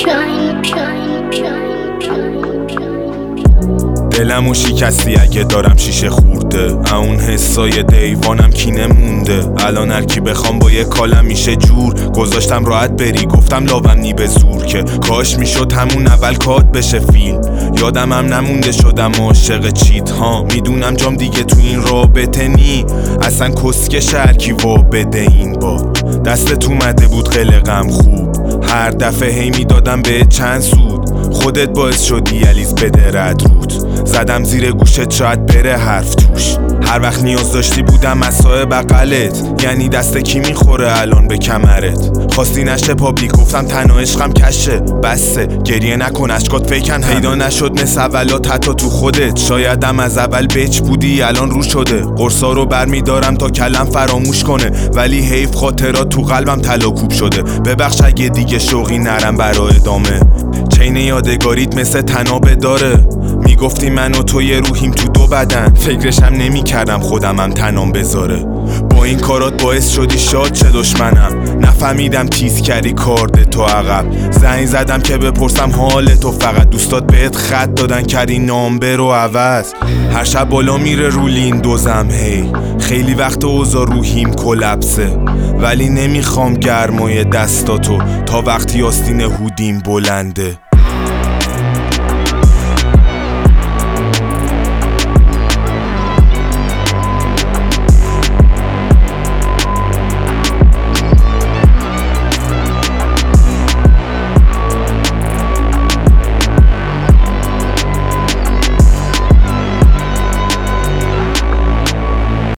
دلمو شکستی اگه دارم شیشه خورده، اون حسای دیوانم کینه مونده. الان هر کی بخوام با یه کالم میشه جور. گذاشتم راحت بری گفتم لاوم نی به زور، که کاش میشد همون اول کات بشه فیلم. یادم هم نمونده شدم عاشق چیت ها. میدونم جام دیگه تو این رابطه نی، اصلا کسکش هر کی وا بده این با. دستت اومده بود قلقم خوب، هر دفعه هی میدادم به چند سود. خودت باعث شدی یلیز بده رد رود. زدم زیر گوشت شاید بره حرف توش. هر وقت نیاز داشتی بودم مسای بغلت، یعنی دست کی میخوره الان به کمرت. خواستی نشه پابلیک گفتم تنها عشقم کشه. بسه گریه نکن اشکات فیکن، پیدا نشد مثل اولات حتی تو خودت. شایدم از اول بچ بودی الان رو شده. قرصا رو برمیدارم تا کلم فراموش کنه، ولی حیف خاطرات تو قلبم تلاکوب شده. ببخش اگه دیگه شوقی نرم برا ادامه. چین یادگاریت مثل تنابه داره، میگفتی من و تو یه روحیم تو دو بدن. فکرشم نمی کردم خودمم تنام بذاره. با این کارات باعث شدی شاد چه دشمنم. نفهمیدم تیز کردی کارد تو عقب. زنگ زدم که بپرسم حال تو، فقط دوستات بهت خط دادن کردی نامبر و عوض. هر شب بالا میره رولین دوزم هی. خیلی وقت اوضاع روحیم کلپسه، ولی نمیخوام گرمای دستاتو تا وقتی آستین هودیم بلنده.